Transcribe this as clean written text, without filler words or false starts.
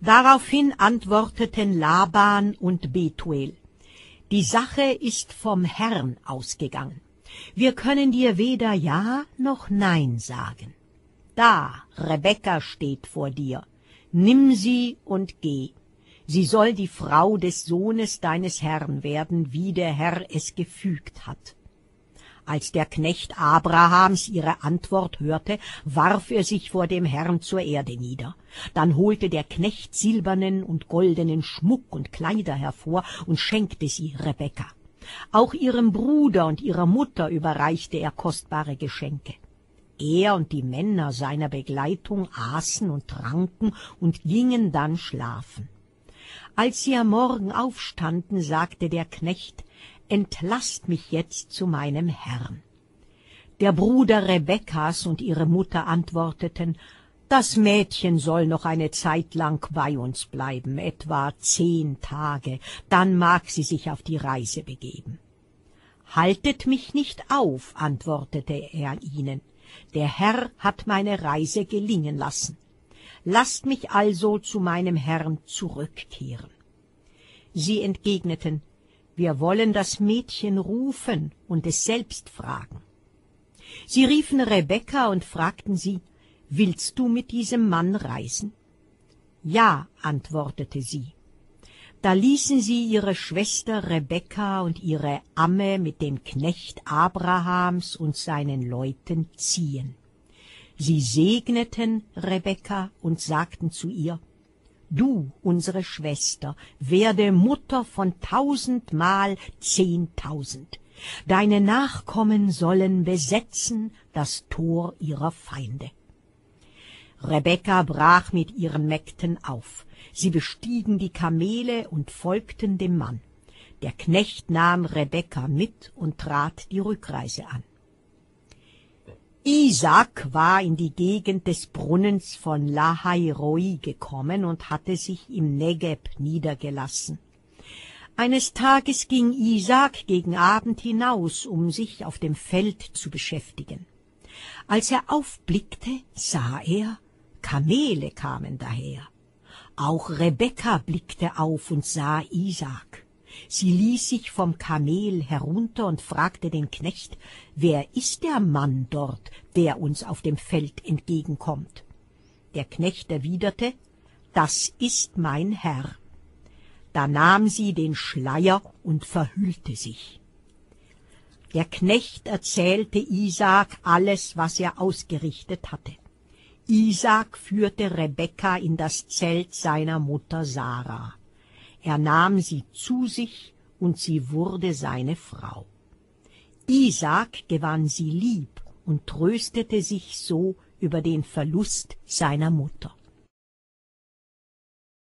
Daraufhin antworteten Laban und Bethuel: Die Sache ist vom Herrn ausgegangen. Wir können dir weder Ja noch Nein sagen. Da, Rebekka steht vor dir. Nimm sie und geh. Sie soll die Frau des Sohnes deines Herrn werden, wie der Herr es gefügt hat. Als der Knecht Abrahams ihre Antwort hörte, warf er sich vor dem Herrn zur Erde nieder. Dann holte der Knecht silbernen und goldenen Schmuck und Kleider hervor und schenkte sie Rebekka. Auch ihrem Bruder und ihrer Mutter überreichte er kostbare Geschenke. Er und die Männer seiner Begleitung aßen und tranken und gingen dann schlafen. Als sie am Morgen aufstanden, sagte der Knecht: Entlasst mich jetzt zu meinem Herrn. Der Bruder Rebekkas und ihre Mutter antworteten: Das Mädchen soll noch eine Zeit lang bei uns bleiben, etwa 10 Tage, dann mag sie sich auf die Reise begeben. Haltet mich nicht auf, antwortete er ihnen, der Herr hat meine Reise gelingen lassen. Lasst mich also zu meinem Herrn zurückkehren. Sie entgegneten: Wir wollen das Mädchen rufen und es selbst fragen. Sie riefen Rebekka und fragten sie: Willst du mit diesem Mann reisen? Ja, antwortete sie. Da ließen sie ihre Schwester Rebekka und ihre Amme mit dem Knecht Abrahams und seinen Leuten ziehen. Sie segneten Rebekka und sagten zu ihr: Du, unsere Schwester, werde Mutter von 1000-mal 10.000. Deine Nachkommen sollen besetzen das Tor ihrer Feinde. Rebekka brach mit ihren Mägden auf. Sie bestiegen die Kamele und folgten dem Mann. Der Knecht nahm Rebekka mit und trat die Rückreise an. Isaak war in die Gegend des Brunnens von Lahai-Roi gekommen und hatte sich im Negeb niedergelassen. Eines Tages ging Isaak gegen Abend hinaus, um sich auf dem Feld zu beschäftigen. Als er aufblickte, sah er, Kamele kamen daher. Auch Rebekka blickte auf und sah Isaak. Sie ließ sich vom Kamel herunter und fragte den Knecht: Wer ist der Mann dort, der uns auf dem Feld entgegenkommt? Der Knecht erwiderte: Das ist mein Herr. Da nahm sie den Schleier und verhüllte sich. Der Knecht erzählte Isaak alles, was er ausgerichtet hatte. Isaak führte Rebekka in das Zelt seiner Mutter Sarah. Er nahm sie zu sich, und sie wurde seine Frau. Isaak gewann sie lieb und tröstete sich so über den Verlust seiner Mutter.